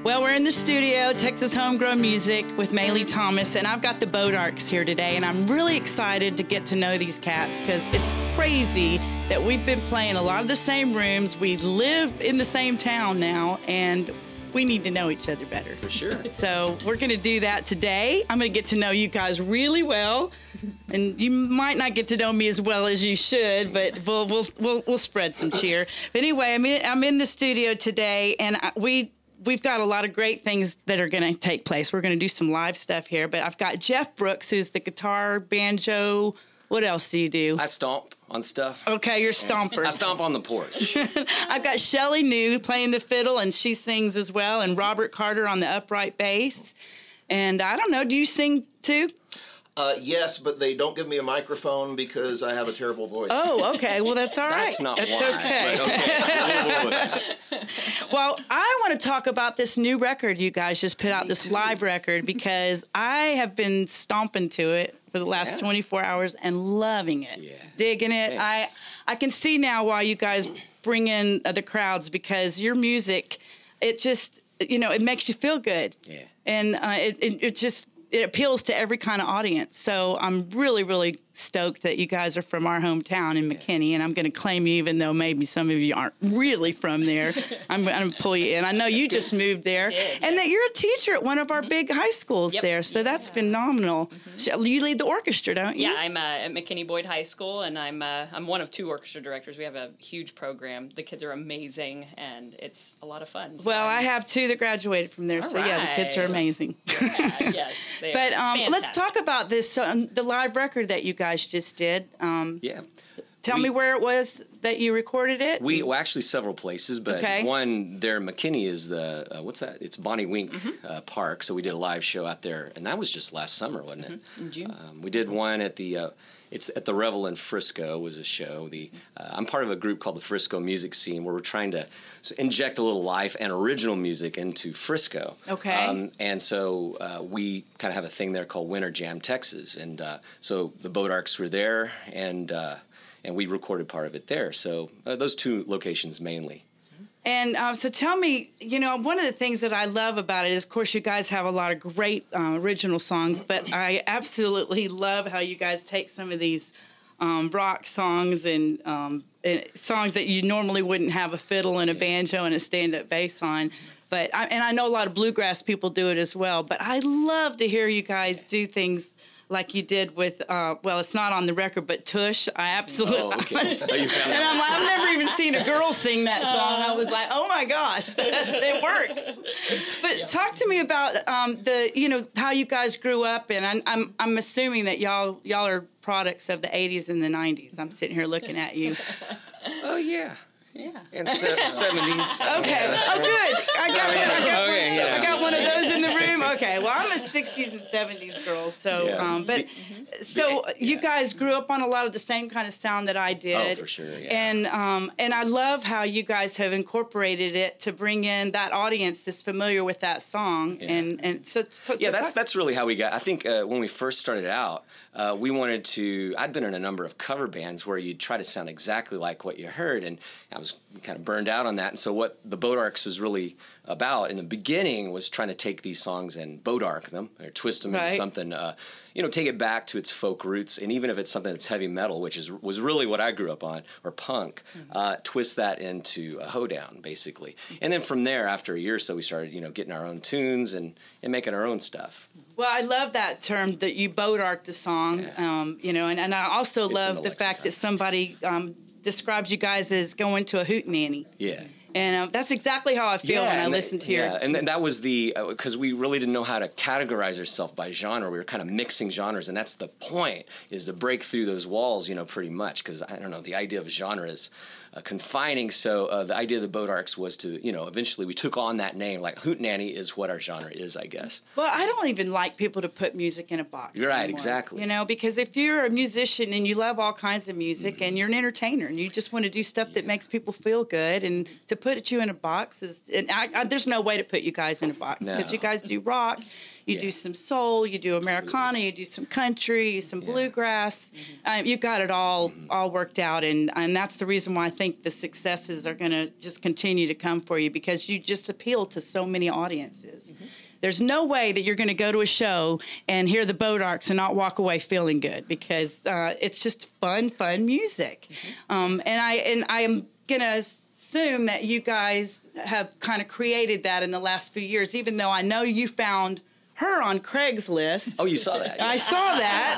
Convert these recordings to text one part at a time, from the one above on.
Well, we're in the studio, Texas Homegrown Music with Maylee Thomas, and I've got the Bodarks here today, and I'm really excited to get to know these cats because it's crazy that we've been playing a lot of the same rooms. We live in the same town now, and we need to know each other better. For sure. So we're going to do that today. I'm going to get to know you guys really well, and you might not get to know me as well as you should, but we'll spread some cheer. But anyway, I'm in the studio today, and we've got a lot of great things that are going to take place. We're going to do some live stuff here, but I've got Jeff Brooks, who's the guitar, banjo. What else do you do? I stomp on stuff. Okay, you're a stomper. I stomp on the porch. I've got Shelly New playing the fiddle, and she sings as well, and Robert Carter on the upright bass. And I don't know, do you sing too? Yes, but they don't give me a microphone because I have a terrible voice. Oh, okay. Well, that's all right. That's not That's why. okay. But okay. Well, I want to talk about this new record you guys just put out, this live record, because I have been stomping to it for the last 24 hours and loving it, digging it. Thanks. I can see now why you guys bring in the crowds, because your music, it just, it makes you feel good. Yeah. And it appeals to every kind of audience. So I'm really, really stoked that you guys are from our hometown in McKinney, and I'm going to claim you even though maybe some of you aren't really from there. I'm going to pull you in. I know you just moved there, and that you're a teacher at one of our big high schools there, so that's phenomenal. You lead the orchestra, don't you? Yeah, I'm at McKinney Boyd High School, and I'm one of two orchestra directors. We have a huge program. The kids are amazing, and it's a lot of fun. So Well, I have two that graduated from there, so yeah, the kids are amazing. Yes, they But are let's fantastic. talk about this, the live record that you guys just did. Tell me where it was that you recorded it. Well, actually several places, but Okay. one there in McKinney is the, what's that? It's Bonnie Wink Park, so we did a live show out there, and that was just last summer, wasn't it? In June. We did one at the, it's at the Revel in Frisco was a show. I'm part of a group called the Frisco Music Scene where we're trying to inject a little life and original music into Frisco. Okay. And so we kind of have a thing there called Winter Jam Texas, and so the Bodarks were there, and we recorded part of it there. So those two locations mainly. And so tell me, one of the things that I love about it is, of course, you guys have a lot of great original songs, but I absolutely love how you guys take some of these rock songs and songs that you normally wouldn't have a fiddle and a banjo and a stand-up bass on. But I know a lot of bluegrass people do it as well, but I love to hear you guys do things like you did with, it's not on the record, but Tush. I absolutely, Oh, okay. Oh, you found and that. I'm like, I've never even seen a girl sing that song. I was like, oh my gosh, it works. But talk to me about how you guys grew up, and I'm assuming that y'all are products of the 80s and the 90s. I'm sitting here looking at you. Oh, yeah. Yeah. And 70s. Okay. Oh, good. I got one of those in the room. Okay. Well, I'm a 60s and 70s girl, so you guys grew up on a lot of the same kind of sound that I did. Oh, for sure. Yeah. And I love how you guys have incorporated it to bring in that audience that's familiar with that song. Yeah. And so that's really how we got. I think when we first started out, we wanted to. I'd been in a number of cover bands where you'd try to sound exactly like what you heard, and I was kind of burned out on that. And so what the Bodarks was really about in the beginning was trying to take these songs and Bodark them or twist them into something. Take it back to its folk roots, and even if it's something that's heavy metal, which was really what I grew up on, or punk, twist that into a hoedown, basically. And then from there, after a year or so, we started, getting our own tunes and making our own stuff. Well, I love that term that you Bodark the song, and I also love the fact that somebody describes you guys as going to a hootenanny. Yeah. And that's exactly how I feel when I listen to your... Yeah, and that was because we really didn't know how to categorize ourselves by genre. We were kind of mixing genres, and that's the point, is to break through those walls, pretty much, because, I don't know, the idea of genre is confining, so the idea of the Bodarks was to, eventually we took on that name, like hootenanny is what our genre is, I guess. Well, I don't even like people to put music in a box You're right, anymore, exactly. Because if you're a musician and you love all kinds of music and you're an entertainer and you just want to do stuff that makes people feel good, and to put you in a box is, there's no way to put you guys in a box because you guys do rock, You do some soul, you do Americana, you do some country, some bluegrass. You've got it all worked out, and that's the reason why I think the successes are going to just continue to come for you, because you just appeal to so many audiences. There's no way that you're going to go to a show and hear the Bodarks and not walk away feeling good, because it's just fun music. And I am going to assume that you guys have kind of created that in the last few years, even though I know you found her on Craigslist. Oh, you saw that? Yeah. I saw that,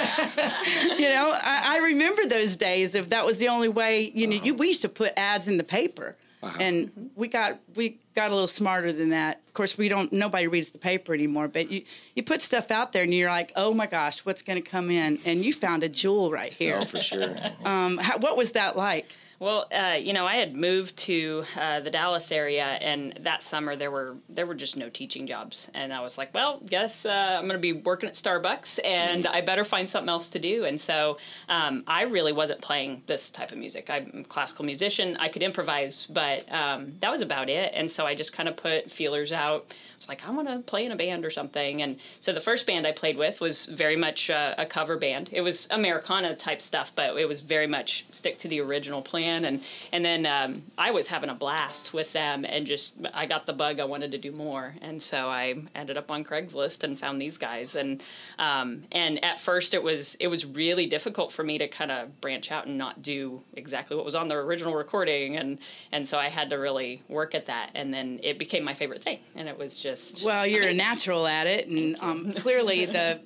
and I remember those days. If that was the only way, we used to put ads in the paper. And we got a little smarter than that. Of course, nobody reads the paper anymore, but you put stuff out there and you're like, oh my gosh, what's going to come in? And you found a jewel right here. Oh, for sure. What was that like? Well, I had moved to the Dallas area, and that summer there were just no teaching jobs, and I was like, well, guess I'm going to be working at Starbucks, and I better find something else to do. And so I really wasn't playing this type of music. I'm a classical musician. I could improvise, but that was about it. And so I just kind of put feelers out. I was like, I want to play in a band or something. And so the first band I played with was very much a cover band. It was Americana type stuff, but it was very much stick to the original plan. And then I was having a blast with them, and I got the bug. I wanted to do more, and so I ended up on Craigslist and found these guys. And at first it was really difficult for me to kind of branch out and not do exactly what was on the original recording, and so I had to really work at that. And then it became my favorite thing, and it was just you're amazing. A natural at it, and clearly the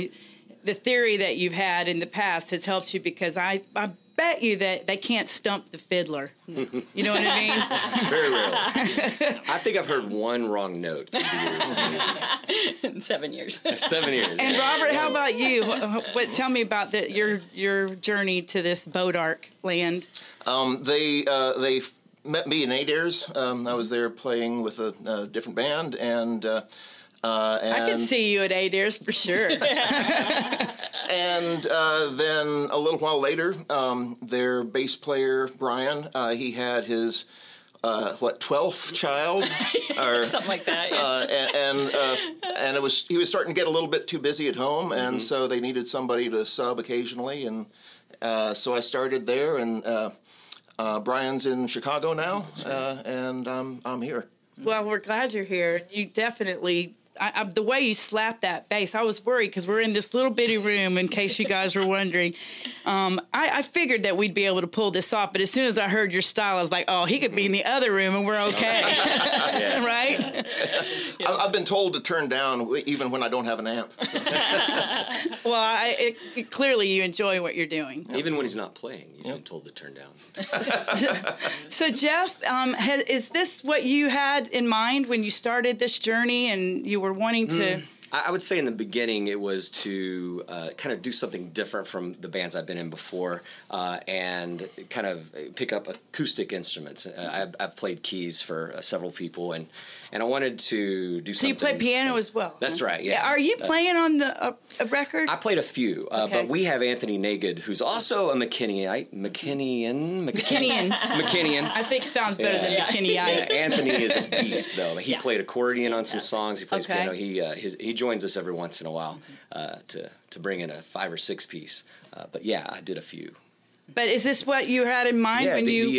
theory that you've had in the past has helped you, because I bet you that they can't stump the fiddler. You know what I mean? Very rarely. I think I've heard one wrong note through the years. 7 years. 7 years. And Robert, how about you? Tell me about your journey to this Bodark land. They met me in Adair's. I was there playing with a different band, and I could see you at Adair's for sure. And then a little while later, their bass player, Brian, he had his, 12th child? Or, something like that, yeah. And he was starting to get a little bit too busy at home, and so they needed somebody to sub occasionally, and so I started there, and Brian's in Chicago now, and I'm here. Well, we're glad you're here. You definitely... the way you slapped that bass, I was worried, because we're in this little bitty room, in case you guys were wondering. I figured that we'd be able to pull this off, but as soon as I heard your style, I was like, oh, he could be in the other room and we're okay. Right? I've been told to turn down even when I don't have an amp. So. Well, clearly you enjoy what you're doing. Even when he's not playing, he's been told to turn down. So, Jeff, is this what you had in mind when you started this journey, and you were wanting to... I would say in the beginning it was to kind of do something different from the bands I've been in before, and kind of pick up acoustic instruments. I've played keys for several people, and I wanted to do something. So you play piano as well? That's right, yeah. Are you playing on a record? I played a few, but we have Anthony Nagid, who's also a McKinneyite. McKinnian. I think it sounds better than McKinneyite. Yeah, Anthony is a beast, though. He played accordion on some songs. He plays piano. He joins us every once in a while to bring in a 5 or 6 piece. But yeah, I did a few. But is this what you had in mind when you?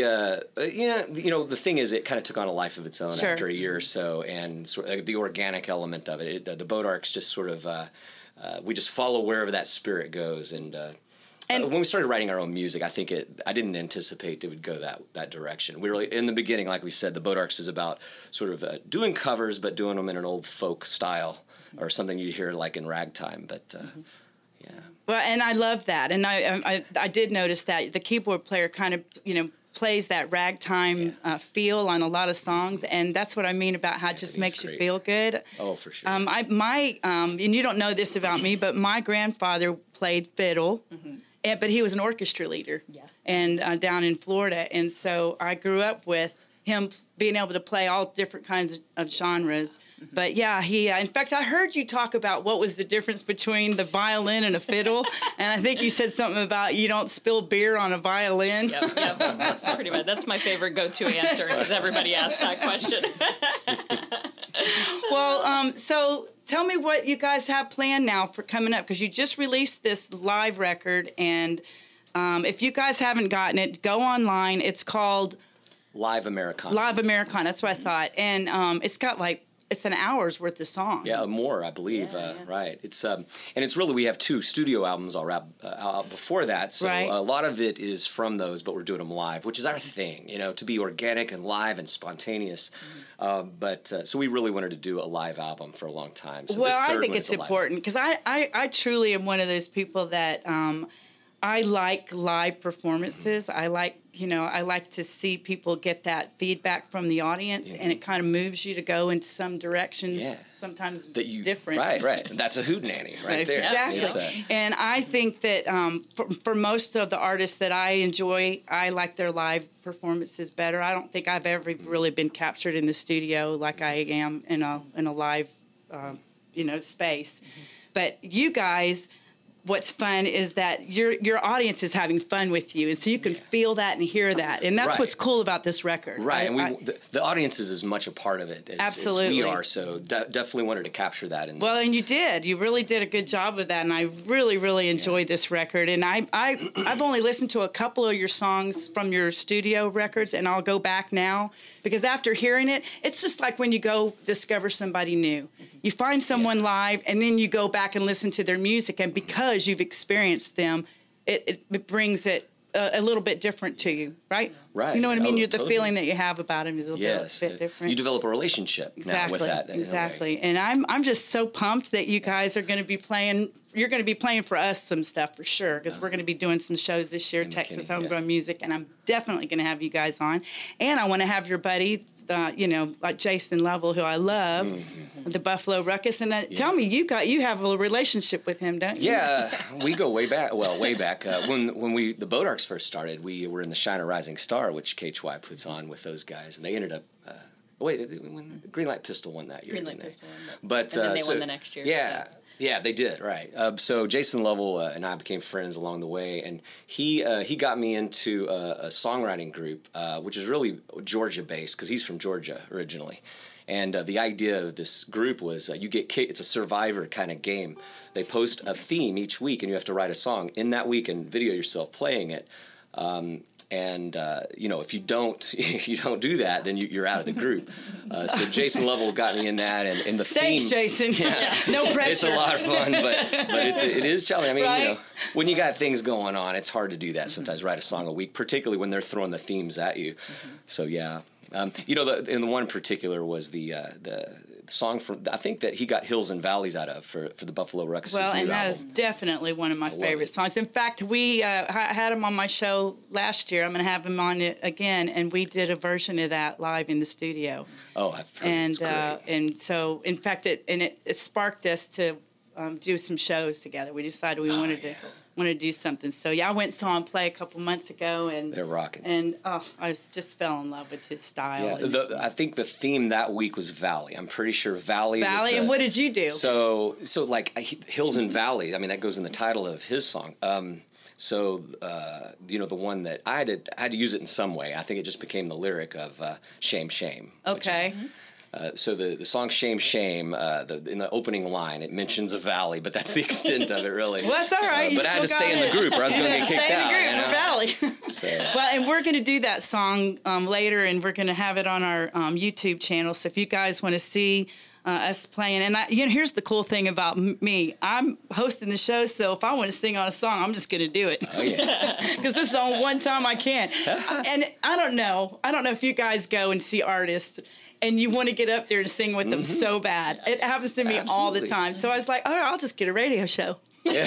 The thing is, it kind of took on a life of its own after a year or so, and the organic element of it. The Bodarks just sort of we just follow wherever that spirit goes, and when we started writing our own music, I didn't anticipate it would go that direction. We really, in the beginning, like we said, the Bodarks was about sort of doing covers, but doing them in an old folk style or something you hear like in ragtime, but. Yeah. Well, and I love that, and I did notice that the keyboard player kind of plays that ragtime feel on a lot of songs, and that's what I mean about how it just makes you feel good. Oh, for sure. And you don't know this about me, but my grandfather played fiddle, but he was an orchestra leader, and down in Florida, and so I grew up with him being able to play all different kinds of genres. But yeah, in fact, I heard you talk about what was the difference between the violin and a fiddle, and I think you said something about you don't spill beer on a violin. Yep, that's pretty much, that's my favorite go-to answer, because everybody asks that question. Well, so tell me what you guys have planned now for coming up, because you just released this live record, and if you guys haven't gotten it, go online. It's called Live Americana. Live Americana. That's what I thought, and it's got it's an hour's worth of songs. Yeah, more, I believe. Right. It's and it's really, we have 2 studio albums already out before that, so right. A lot of it is from those, but we're doing them live, which is our thing, to be organic and live and spontaneous. So we really wanted to do a live album for a long time. So well, this third I think one it's is a live important, because I truly am one of those people that I like live performances. I like to see people get that feedback from the audience, and it kind of moves you to go into some directions, sometimes different. Right. That's a hootenanny right there. Exactly. And I think that for most of the artists that I enjoy, I like their live performances better. I don't think I've ever really been captured in the studio like I am in a live, space. Mm-hmm. But you guys, what's fun is that your audience is having fun with you, and so you can feel that and hear that, and that's what's cool about this record. Right, and the audience is as much a part of it as we are, so definitely wanted to capture that. And you did. You really did a good job with that, and I really, really enjoyed this record. And I've only listened to a couple of your songs from your studio records, and I'll go back now, because after hearing it, it's just like when you go discover somebody new. You find someone live, and then you go back and listen to their music, and because you've experienced them, it brings it a little bit different to you, right? Right. You know what I mean? The Totally. feeling that you have about them is a little bit different. You develop a relationship now with that. Exactly. And I'm just so pumped that you guys are going to be playing. You're going to be playing for us some stuff for sure, because we're going to be doing some shows this year, Texas Homegrown Music, and I'm definitely going to have you guys on. And I want to have your buddy, like Jason Lovell, who I love, the Buffalo Ruckus. And tell me, you have a relationship with him, don't you? Yeah, we go way back. Well, way back when the Bodarks first started, we were in the Shine a Rising Star, which KHY puts on with those guys, and they ended up. When Green Light Pistol won that year. Green Light Pistol won, but and then they won the next year. Yeah. So. Yeah, they did, right. So Jason Lovell and I became friends along the way, and he got me into a songwriting group, which is really Georgia-based, because he's from Georgia originally. And the idea of this group was it's a Survivor kind of game. They post a theme each week, and you have to write a song in that week and video yourself playing it. If you don't do that, then you're out of the group. So Jason Lovell got me in that, and the theme. Thanks, Jason. Yeah, no pressure. It's a lot of fun, but it is challenging. I mean, right? When you got things going on, it's hard to do that sometimes. Write a song a week, particularly when they're throwing the themes at you. Mm-hmm. So yeah, and the one in particular was the song from, I think, that he got Hills and Valleys out of for the Buffalo Ruckus' new album. Well, and that is definitely one of my favorite songs. In fact, we had him on my show last year. I'm going to have him on it again, and we did a version of that live in the studio. Oh, I've heard it's great. And so, in fact, it sparked us to do some shows together. We decided we wanted to do something. So yeah, I went and saw him play a couple months ago, and they're rocking. And I just fell in love with his style. Yeah, I think the theme that week was Valley. I'm pretty sure Valley. Valley, and what did you do? So like Hills and Valley. I mean, that goes in the title of his song. The one that I had to use it in some way. I think it just became the lyric of Shame, Shame. Okay. So the song Shame, Shame, in the opening line, it mentions a valley, but that's the extent of it, really. Well, that's all right. But I had to stay in the group, or I was going to get kicked out. Stay in the group for Valley. So. Well, and we're going to do that song later, and we're going to have it on our YouTube channel. So if you guys want to see us playing, and here's the cool thing about me. I'm hosting the show, so if I want to sing on a song, I'm just going to do it. Oh, yeah. Because this is the only one time I can. And I don't know if you guys go and see artists and you want to get up there and sing with them so bad. It happens to me all the time. So I was like, I'll just get a radio show. And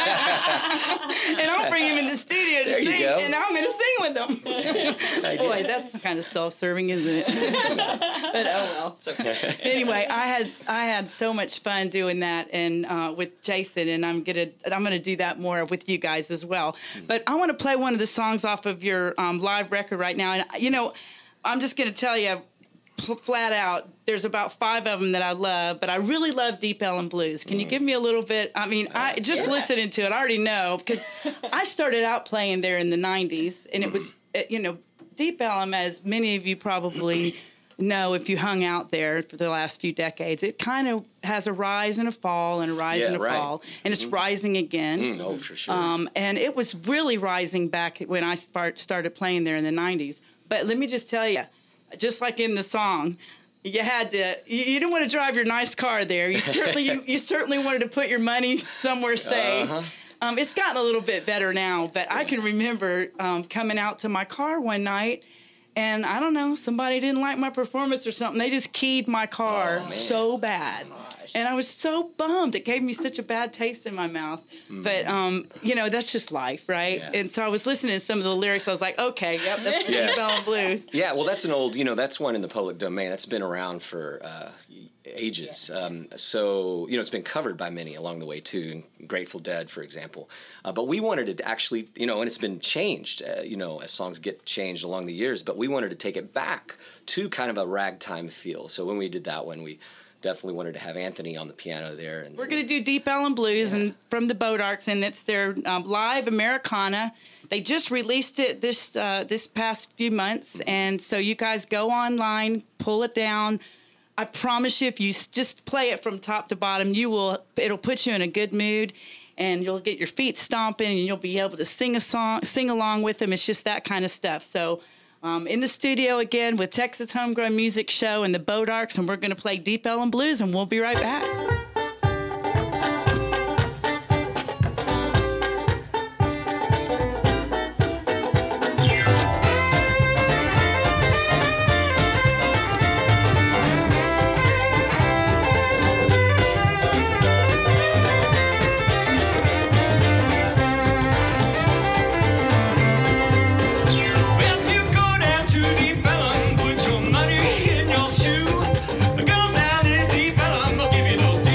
I'll bring him in the studio to sing, and I'm going to sing with them. Boy, that's kind of self-serving, isn't it? But oh well. It's okay. Anyway, I had so much fun doing that, and with Jason, and I'm gonna do that more with you guys as well. But I want to play one of the songs off of your live record right now, and I'm just going to tell you. Flat out, there's about 5 of them that I love, but I really love Deep Ellum Blues. Can you give me a little bit? I mean, listening to it, I already know, because I started out playing there in the 90s, and it was, Deep Ellum, as many of you probably know if you hung out there for the last few decades. It kind of has a rise and a fall and a rise and a fall, and it's rising again. Oh, for sure. And it was really rising back when I started playing there in the 90s. But let me just tell you, just like in the song, you had to. You didn't want to drive your nice car there. You certainly wanted to put your money somewhere safe. It's gotten a little bit better now, but I can remember coming out to my car one night, and I don't know, somebody didn't like my performance or something. They just keyed my car so bad. And I was so bummed. It gave me such a bad taste in my mouth. But, you know, that's just life, right? Yeah. And so I was listening to some of the lyrics. I was like, okay, yep, that's the Deep Ellum Blues. Yeah, well, that's an old, you know, that's one in the public domain. That's been around for ages. So, you know, it's been covered by many along the way, too. Grateful Dead, for example. But we wanted it to actually, you know, and it's been changed, you know, as songs get changed along the years. But we wanted to take it back to kind of a ragtime feel. So when we did that one, we definitely wanted to have Anthony on the piano there. And we're going to do Deep Ellum Blues and from the Bodarks, and it's their live Americana. They just released it this past few months, and so you guys go online, pull it down. I promise you, if you just play it from top to bottom, it'll put you in a good mood, and you'll get your feet stomping, and you'll be able to sing along with them. It's just that kind of stuff. So. In the studio again with Texas Homegrown Music Show and the Bodarks, and we're going to play Deep Ellum Blues, and we'll be right back. The girls down in Deep Ellum will give you those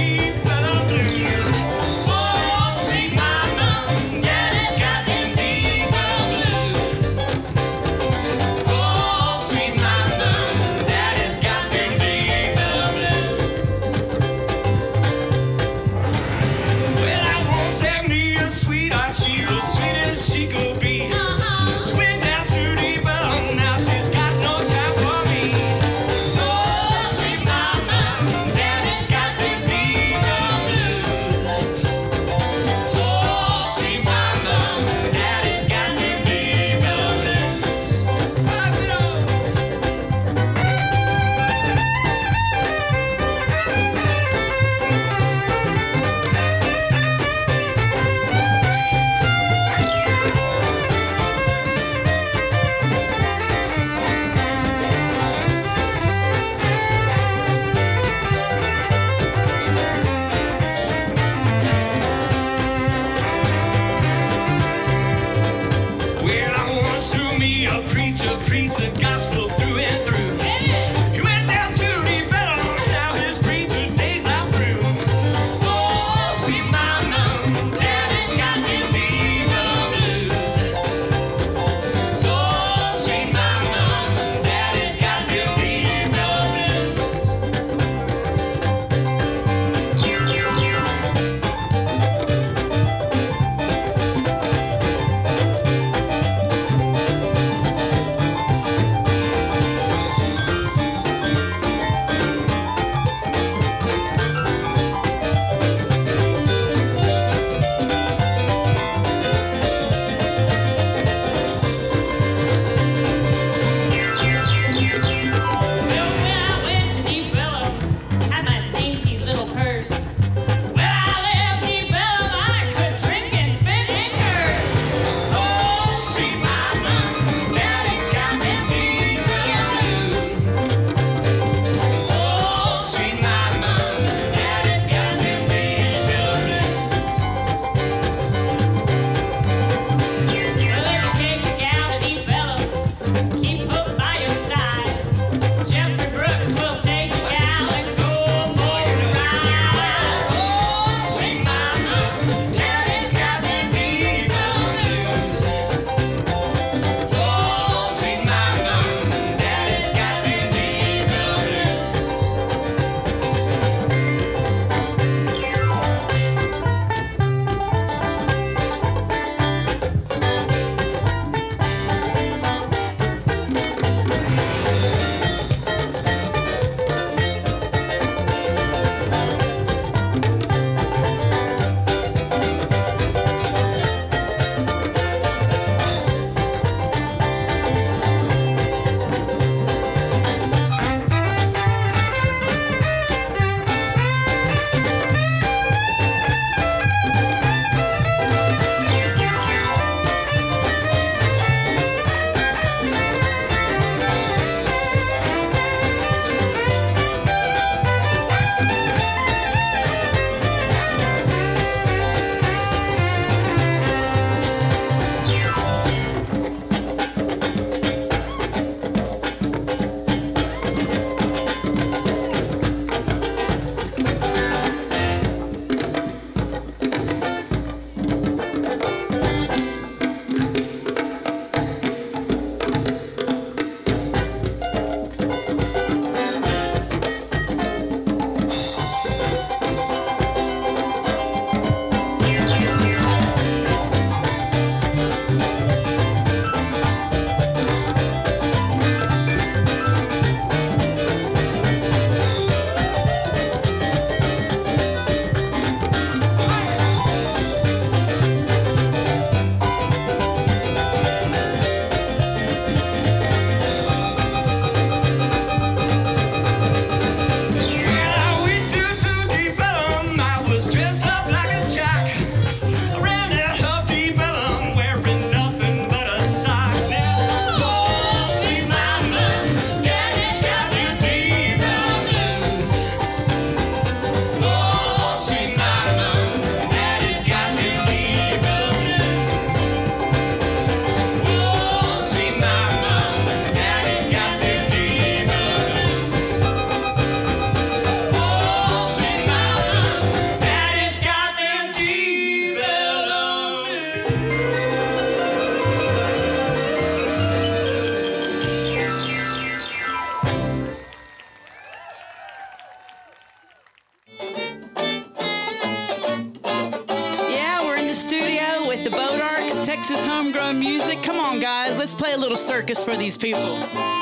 Texas homegrown music. Come on, guys, let's play a little circus for these people.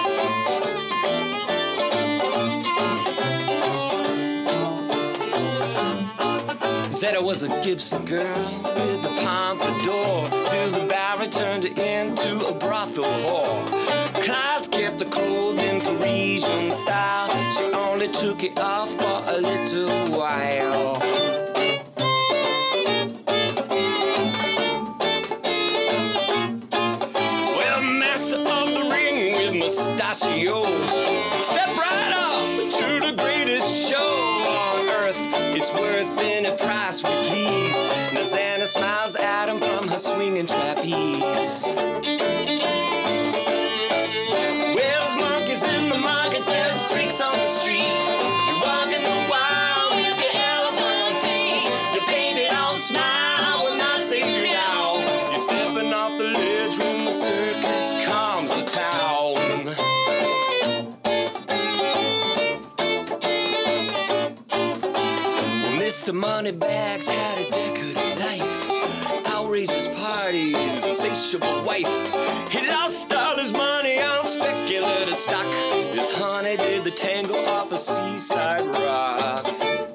Zetta was a Gibson girl with a pompadour till the Bowery turned it into a brothel whore. Clouds kept her clothed in Parisian style. She only took it off for a little while. Well, master of the ring with mustachio, so step right up to the greatest show on earth. It's worth any price we please. Now Xana smiles at him from her swinging trapeze. Well, there's monkeys in the market, there's freaks on the street. You're walking the wild with your elephant feet. You're painted all smile, will not save you now. You're stepping off the ledge when the circus comes to town. Mr. Moneybags had a decorated life, outrageous parties, insatiable wife. He lost all his money on speculative stock. His honey did the tango off a seaside rock.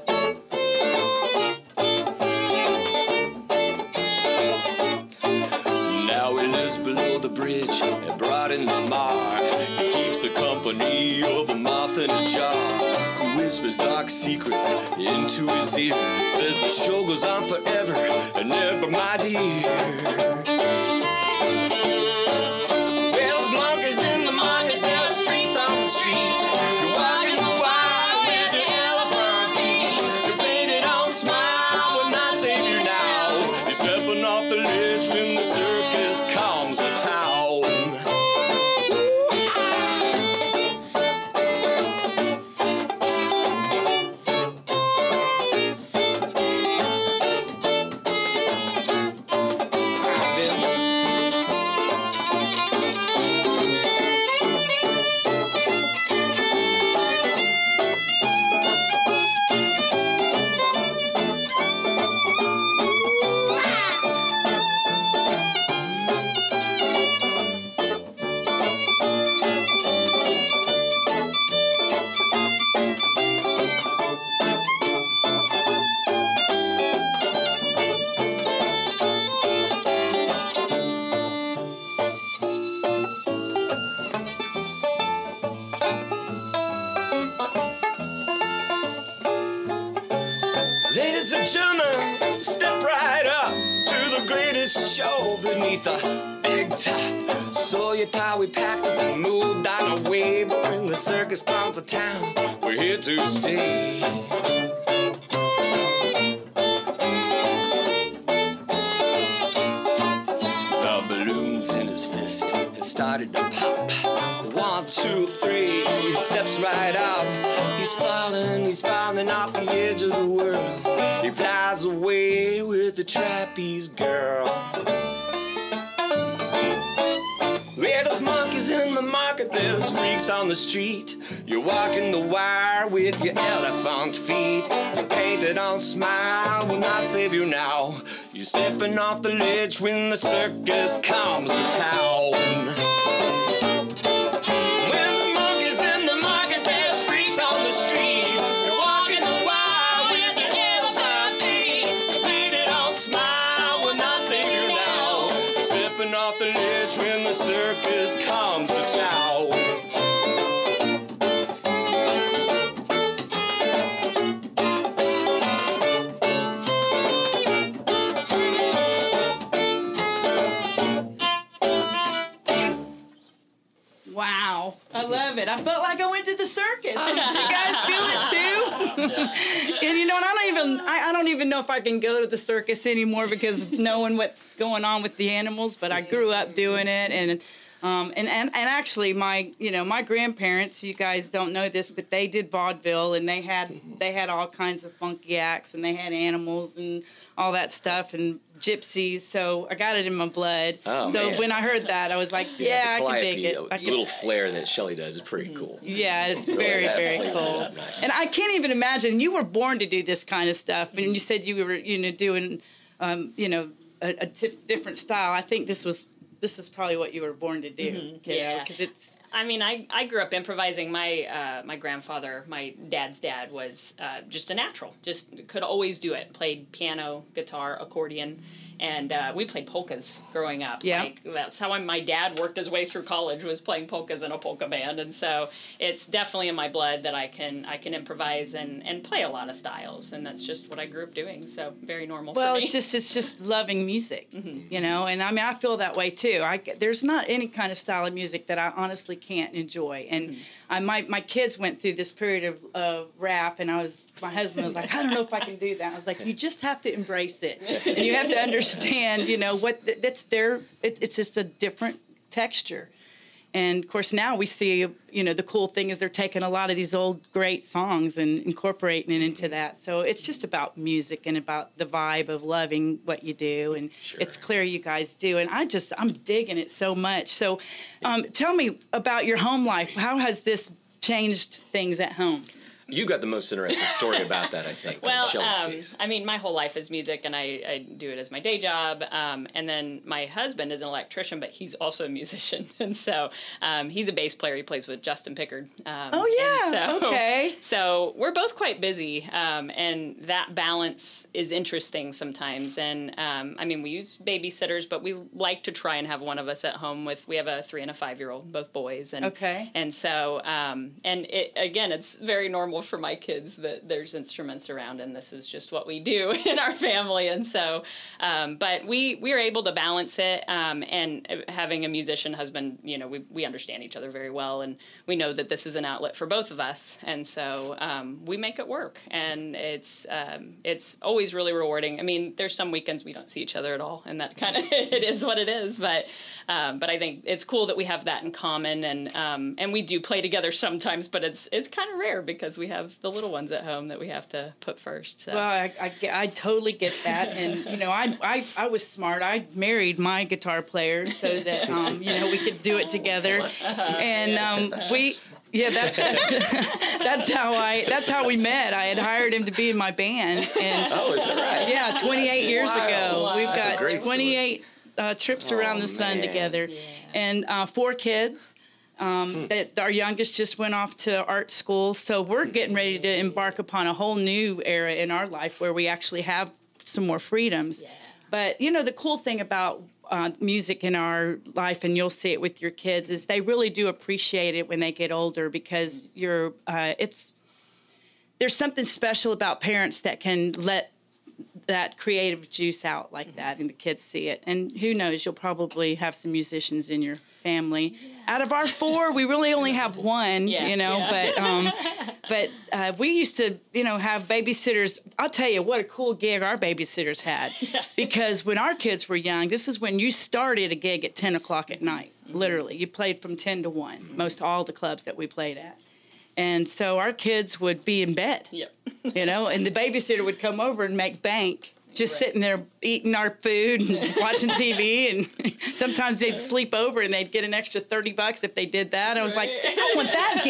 Now he lives below the bridge at Broad in Lamar. He keeps the company of a moth in a jar, who whispers dark secrets into his ear. Says the show goes on forever and ever, my dear. There's monkeys in the market, there's freaks on the street. You're walking the wild with your elephant feet. You're painted all smile, will not save you now. You're stepping off the ledge when the circus comes to town. Ladies and gentlemen, step right up to the greatest show beneath a big top. So you thought we packed up and moved on our way, but when the circus comes to town, we're here to stay. The balloons in his fist has started to pop. 1, 2, 3, he steps right up. He's falling off the edge of the world. He flies away with the trapeze girl. Where there's monkeys in the market, there's freaks on the street. You're walking the wire with your elephant feet. You're painted on smile, will not save you now. You're stepping off the ledge when the circus comes to town. Off the ledge when the circus comes to town. Wow, I love it. I felt like I went to the circus. Did you guys feel it too? And you know, and I don't even know if I can go to the circus anymore because knowing what's going on with the animals. But I grew up doing it, and actually my grandparents. You guys don't know this, but they did vaudeville, and they had all kinds of funky acts, and they had animals and all that stuff and gypsies. So I got it in my blood. Oh, so man. when I heard that, I was like, yeah, I can dig it. A little flair that Shelley does is pretty cool. Yeah, it's very, very cool. Nice. And I can't even imagine, you were born to do this kind of stuff. And you said you were, doing, different style. I think this is probably what you were born to do. Yeah, because it's. I mean, I grew up improvising. My grandfather, my dad's dad, was just a natural. Just could always do it. Played piano, guitar, accordion, and we played polkas growing up. Yeah, like, that's how my dad worked his way through college, was playing polkas in a polka band. And so it's definitely in my blood that I can improvise and play a lot of styles, and that's just what I grew up doing. So very normal. Well, for me. it's just loving music, you know. And I mean, I feel that way too. There's not any kind of style of music that I honestly can't enjoy. And my kids went through this period of rap, and my husband was like, I don't know if I can do that. I was like, you just have to embrace it, and you have to understand, you know, that's it's just a different texture. And of course, now we see, you know, the cool thing is they're taking a lot of these old great songs and incorporating it into that. So it's just about music and about the vibe of loving what you do. And it's clear you guys do. And I'm digging it so much. So tell me about your home life. How has this changed things at home? You got the most interesting story about that, I think. Well, in Shelby's case. I mean, my whole life is music, and I do it as my day job. And then my husband is an electrician, but he's also a musician, and so he's a bass player. He plays with Justin Pickard. Okay. So we're both quite busy, and that balance is interesting sometimes. And I mean, we use babysitters, but we like to try and have one of us at home. We have a 3 and a 5-year-old, both boys, and and so it's very normal for my kids that there's instruments around, and this is just what we do in our family. And so but we are able to balance it, and having a musician husband, you know, we understand each other very well, and we know that this is an outlet for both of us, and so we make it work, and it's always really rewarding. I mean, there's some weekends we don't see each other at all, and that kind of it is what it is, but I think it's cool that we have that in common, and we do play together sometimes, but it's kind of rare because we have the little ones at home that we have to put first. So. Well, I totally get that, and you know, I was smart. I married my guitar player so that you know, we could do it together, and we. Yeah, that's how we met. I had hired him to be in my band, and is that right? Yeah, 28 years ago. Wow. We've got That's 28 trips around the sun together, and 4 kids. That our youngest just went off to art school, so we're getting ready to embark upon a whole new era in our life where we actually have some more freedoms. Yeah. But you know, the cool thing about music in our life, and you'll see it with your kids, is they really do appreciate it when they get older, because there's something special about parents that can let that creative juice out like that, and the kids see it. And who knows, you'll probably have some musicians in your family. Out of our 4, we really only have 1, you know, but we used to, you know, have babysitters. I'll tell you what a cool gig our babysitters had, because when our kids were young, this is when you started a gig at 10 o'clock at night, literally. You played from 10 to 1, most all the clubs that we played at. And so our kids would be in bed, you know, and the babysitter would come over and make bank, just sitting there eating our food and watching TV. And sometimes they'd sleep over and they'd get an extra $30 if they did that. I was like, I don't want that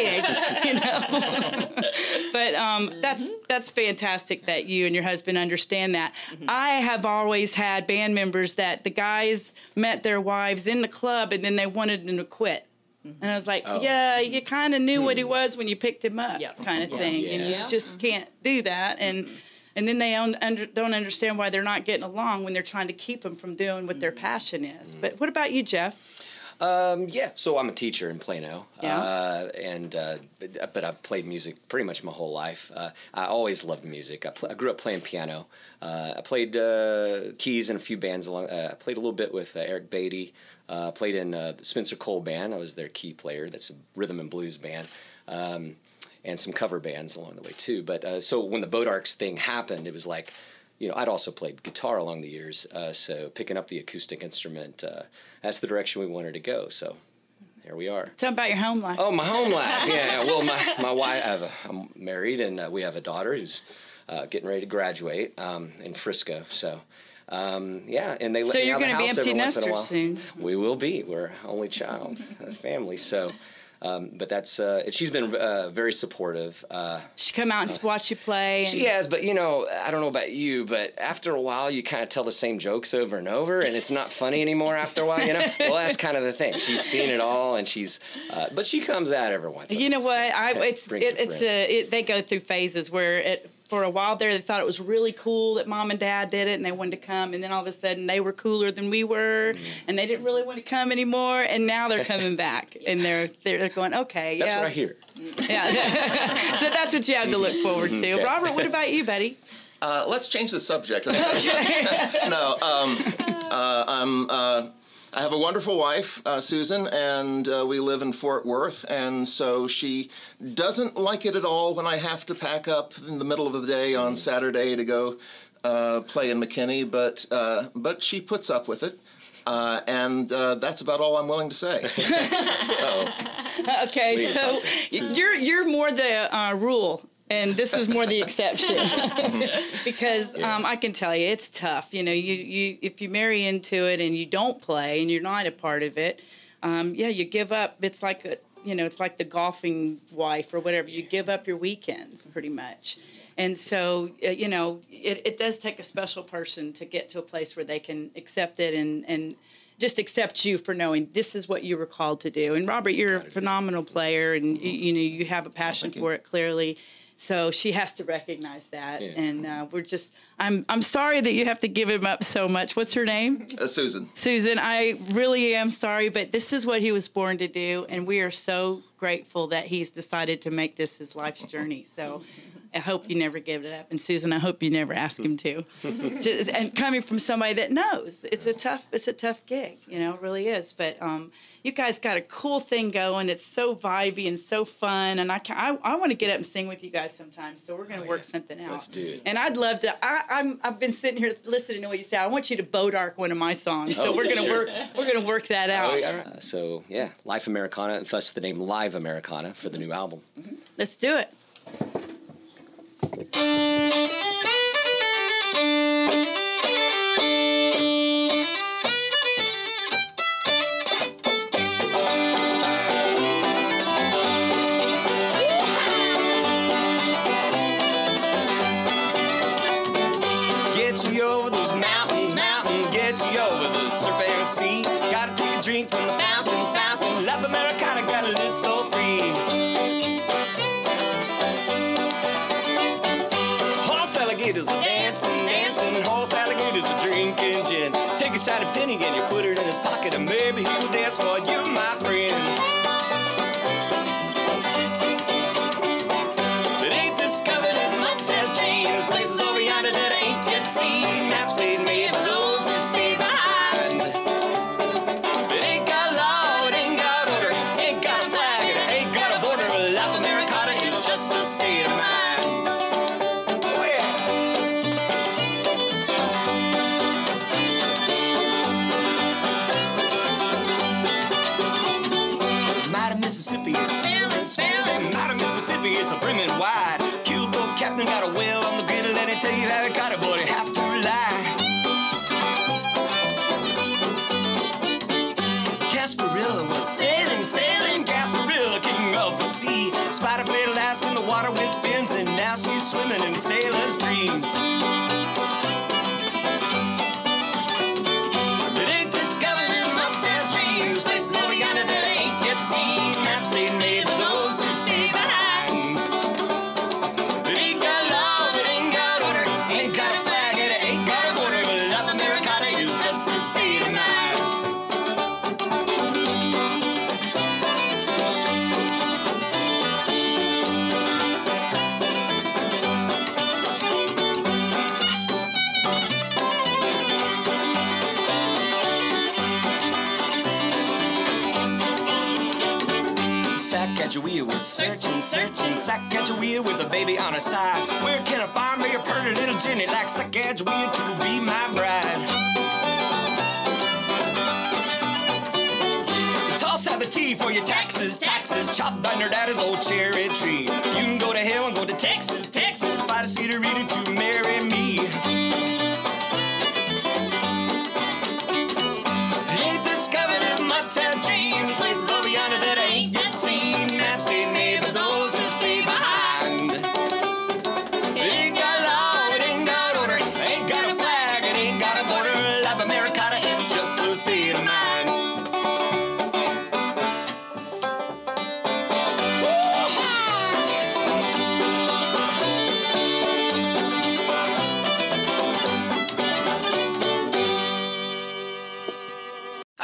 gig, you know. But that's fantastic that you and your husband understand that. I have always had band members that the guys met their wives in the club and then they wanted them to quit. And I was like, you kind of knew what he was when you picked him up, kind of thing. And you just can't do that. And then they don't understand why they're not getting along when they're trying to keep them from doing what their passion is. But what about you, Jeff? So I'm a teacher in Plano, Yeah. but I've played music pretty much my whole life. I always loved music. I grew up playing piano. I played keys in a few bands. I played a little bit with Eric Beatty. Played in the Spencer Cole Band. I was their key player. That's a rhythm and blues band. And some cover bands along the way too. But so when the Bodarks thing happened, it was like, you know, I'd also played guitar along the years, so picking up the acoustic instrument, that's the direction we wanted to go. So here we are. Tell me about your home life. Oh, my home life. Yeah. Well, my wife, I'm married, and we have a daughter who's getting ready to graduate in Frisco. So. And they let me out of the house every once in a while. So you're going to be empty nester soon. We will be. We're only child family, so. But that's she's been very supportive. She come out and watch you play. She has, but you know, I don't know about you, but after a while, you kind of tell the same jokes over and over, and it's not funny anymore after a while. You know, well, that's kind of the thing. She's seen it all, and but she comes out every once in a while. You know what? They go through phases where for a while there, they thought it was really cool that mom and dad did it and they wanted to come. And then all of a sudden they were cooler than we were and they didn't really want to come anymore. And now they're coming back and they're going, okay. That's what I hear. Yeah. So that's what you have to look forward to. Okay. Robert, what about you, buddy? Let's change the subject. Okay. No, I have a wonderful wife, Susan, and we live in Fort Worth, and so she doesn't like it at all when I have to pack up in the middle of the day on Saturday to go play in McKinney, but she puts up with it. And that's about all I'm willing to say. Okay, so you're more the rule. And this is more the exception because I can tell you it's tough. You know, you if you marry into it and you don't play and you're not a part of it, you give up. It's like it's like the golfing wife or whatever. You give up your weekends pretty much. And so, it does take a special person to get to a place where they can accept it and just accept you for knowing this is what you were called to do. And Robert, you're a phenomenal player and you have a passion for it clearly. So she has to recognize that, and I'm sorry that you have to give him up so much. What's her name? Susan. Susan, I really am sorry, but this is what he was born to do, and we are so grateful that he's decided to make this his life's journey. So I hope you never give it up, and Susan, I hope you never ask him to. And coming from somebody that knows, it's a tough gig, it really is. But you guys got a cool thing going. It's so vibey and so fun, and I want to get up and sing with you guys sometime. So we're going to work something out. Let's do it. And I'd love to. I've been sitting here listening to what you say. I want you to Bodark one of my songs. So we're going to work that out. Life Americana, and thus the name Live Americana for the new album. Let's do it. Get you over those mountains, get you over the serpent sea. Gotta take a drink from the fountain. Life Americana, gotta live so free. Horse alligators are dancing. Horse alligators are drinking gin. Take a shot of penny and you put it in his pocket, and maybe he will dance for you, my friend. It ain't discovered as much as James. Places over yonder that I ain't yet seen. Maps ain't made by those who stay behind. It ain't got law, it ain't got order, ain't got a flag, it ain't got a border. Life Americana is just a state of mind. Mississippi, it's spilling. Out of Mississippi, it's a brimming wide. Killed boat captain, got a whale on the griddle, and tell you how he caught it, but he have to lie. Gasparilla was sailing. Gasparilla, king of the sea. Spider fatal ass in the water with fins, and now she's swimming in sailors' dreams. It ain't discovered as much as dreams. Places over yonder that I ain't yet seen. Maps ain't made for those who stay behind. It ain't got law, it ain't got order, ain't got a flag, it ain't got a border. But Life Americana is just a state of mind. Sacagawea was searching. Sacagawea with a baby on her side. Where can I find me a pretty little Jenny like Sacagawea to be my bride? Toss out the tea for your taxes. Chop down your daddy's old cherry tree. You can go to hell and go to Texas. Fight a Cedar Rita to marry me. Ain't discovered as much as dreams. Places over yonder that I ain't yet seen.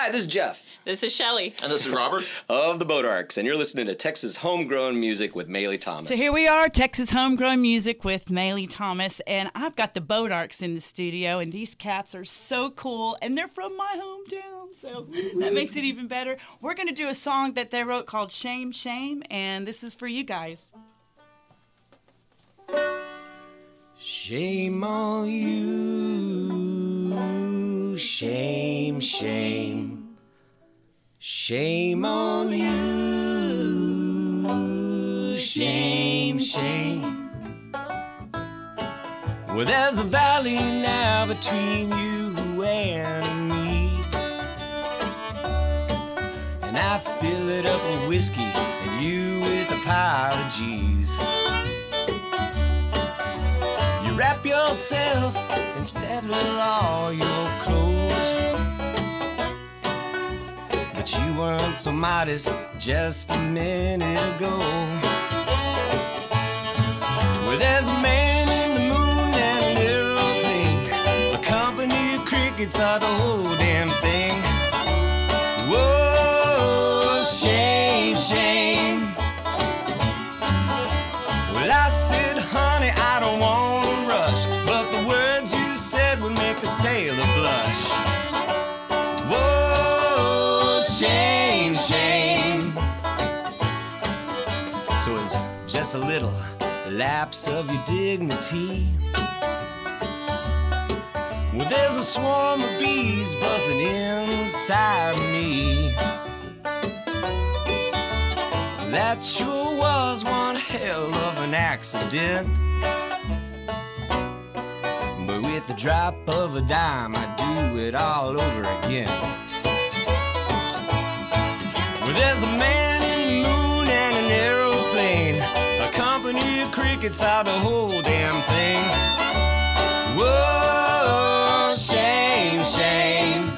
Hi, this is Jeff. This is Shelly. And this is Robert. Of the Bodarks, and you're listening to Texas Homegrown Music with Maylee Thomas. So here we are, Texas Homegrown Music with Maylee Thomas, and I've got the Bodarks in the studio, and these cats are so cool, and they're from my hometown, so that makes it even better. We're going to do a song that they wrote called Shame, Shame, and this is for you guys. Shame on you, shame, shame. Shame on you, shame, shame. Well, there's a valley now between you and me, and I fill it up with whiskey and you with a pile of G's. You wrap yourself in devil all your clothes, but you weren't so modest just a minute ago. Well, there's a man in the moon and an aeroplane, a company of crickets are the whole damn thing. Whoa, shame, shame. Well, I said, honey, I don't want to rush, but the words you said would make a sailor blush. Whoa, shame, shame. So it's just a little lapse of your dignity. Well, there's a swarm of bees buzzing inside me. That sure was one hell of an accident, but with the drop of a dime I'd do it all over again. Well, there's a man in the moon and an aeroplane, a company of crickets are the whole damn thing. Whoa, shame, shame.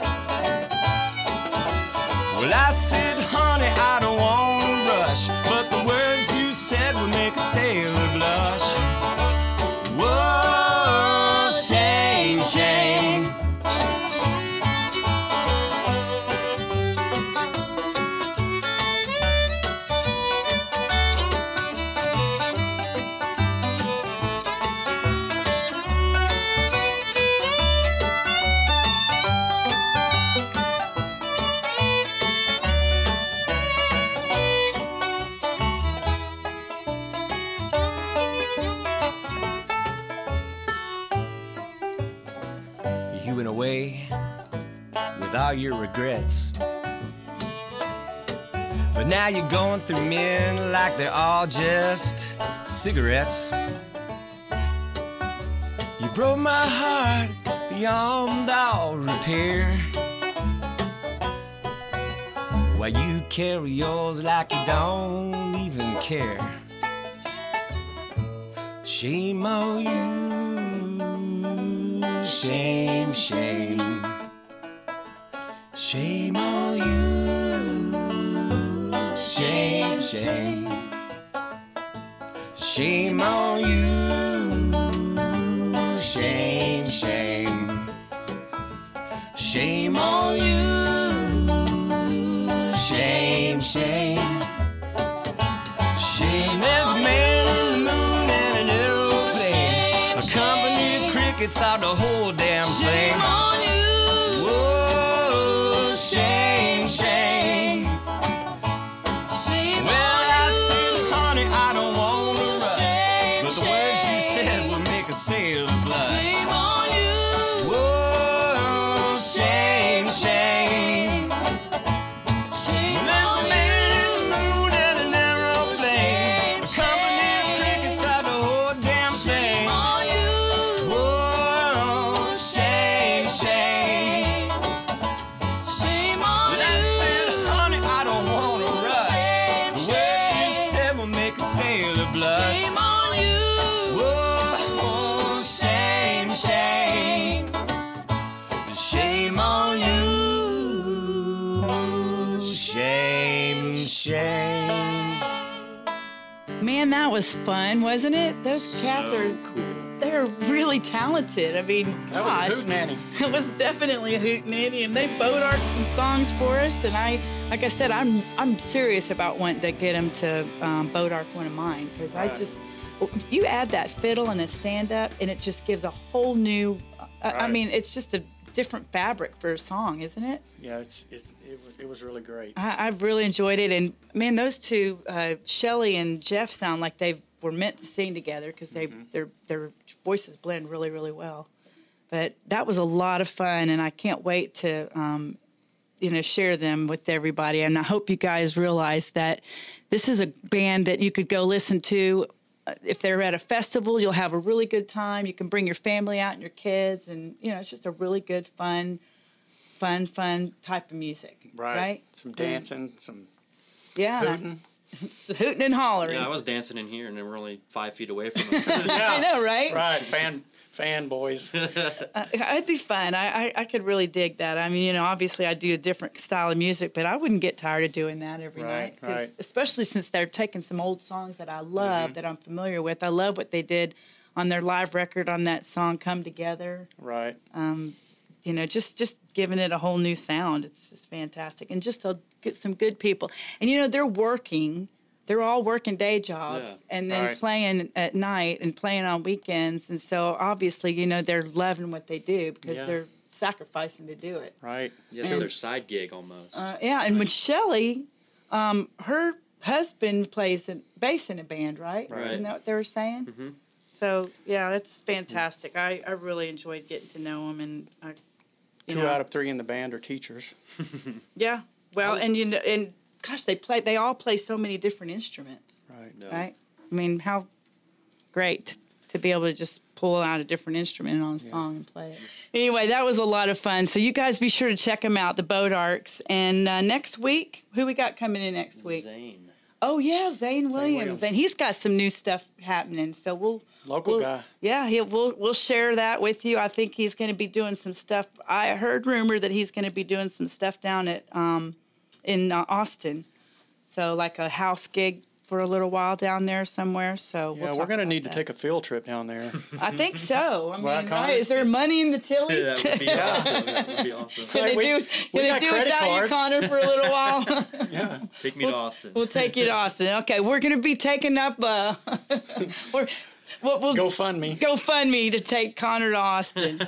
Well, I said, honey, I don't want to rush, but the words you said would make a sailor blush. Whoa, shame, shame. You went away with all your regrets, but now you're going through men like they're all just cigarettes. You broke my heart beyond all repair, while you carry yours like you don't even care. Shame on you, shame, shame. Shame on you, shame, shame. Shame on you, shame, shame. Shame on you, shame, shame. Shame. There's a man in the moon and an aeroplane, a company of crickets out the whole damn thing. Shame on you. Whoa, shame, shame. Shame. Well, I said, honey, I don't want to rush, but the words you said would make a sailor blush. Shame on you. Whoa, shame, shame. Shame. There's a man in the moon and an aeroplane, a company of crickets out the whole damn thing. Shame on you. Whoa, shame, shame. was fun, wasn't it? Those cats are cool. they're really talented. I mean, That gosh. was a hootenanny. It was definitely a hootenanny, and they boat-arced some songs for us. And like I said, I'm serious about wanting to get them to boat-arc one of mine, because you add that fiddle and a stand-up, and it just gives a whole new. I mean, it's just a different fabric for a song, isn't it? Yeah, it was really great. I've really enjoyed it, and man, those two, Shelly and Jeff, sound like they were meant to sing together, because their voices blend really, really well. But that was a lot of fun, and I can't wait to share them with everybody. And I hope you guys realize that this is a band that you could go listen to. If they're at a festival, you'll have a really good time. You can bring your family out and your kids, and it's just a really good, fun type of music. Right. Some dancing, hooting. It's hooting and hollering. Yeah, I was dancing in here, and then we're only 5 feet away from them. Yeah. I know, right? Right, fanboys. It'd be fun. I could really dig that. I mean, obviously I do a different style of music, but I wouldn't get tired of doing that every night. Right. Especially since they're taking some old songs that I love, that I'm familiar with. I love what they did on their live record on that song "Come Together." Right. Just giving it a whole new sound. It's just fantastic, and just to get some good people. And they're working. They're all working day jobs, and then playing at night and playing on weekends. And so obviously, they're loving what they do, because they're sacrificing to do it. Right. Yeah, it's their side gig almost. And with Shelly, her husband plays bass in a band, right? Right. Isn't that what they were saying? Mm-hmm. So, yeah, that's fantastic. I really enjoyed getting to know them. And Two out of 3 in the band are teachers. Yeah. Well, and gosh, they all play so many different instruments. Right. No. Right? I mean, how great to be able to just pull out a different instrument on a song and play it. Anyway, that was a lot of fun. So you guys be sure to check them out, the Boat-Arcs. And next week, who we got coming in next week? Zane. Oh, yeah, Zane Williams. And he's got some new stuff happening. So Local guy. Yeah, we'll share that with you. I think he's going to be doing some stuff. I heard rumor that he's going to be doing some stuff down at in Austin. So like a house gig for a little while down there somewhere. So Yeah, we're going to need to take a field trip down there. I think so. I mean, Well, Connor? right? Is there money in the Tilly? That would be awesome. That would be awesome. Can Hey, they we do got credit without you, cards. Connor, for a little while? Yeah. Take me to Austin. We'll take you to Austin. Okay, we're going to be taking up. We'll GoFundMe to take Connor to Austin.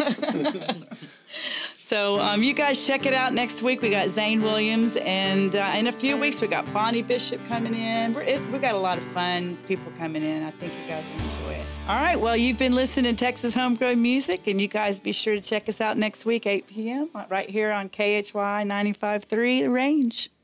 So you guys check it out next week. We got Zane Williams, and in a few weeks we got Bonnie Bishop coming in. We got a lot of fun people coming in. I think you guys will enjoy it. All right, well, you've been listening to Texas Homegrown Music, and you guys be sure to check us out next week, 8 p.m. right here on KHY 95.3 The Range.